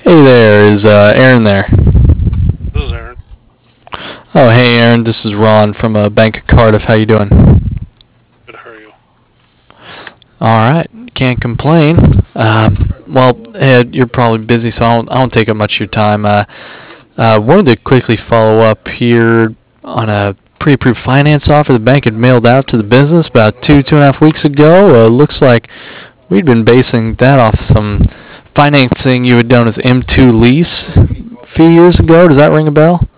Hey there, is Aaron there? This is Aaron. Oh, hey Aaron, this is Ron from Bank of Cardiff. How you doing? Good, how are you? All right, can't complain. You're probably busy, so I won't take up much of your time. Wanted to quickly follow up here on a pre-approved finance offer the bank had mailed out to the business about 2.5 weeks ago. Looks like we'd been basing that off some financing you had done with M2 Lease a few years ago. Does that ring a bell?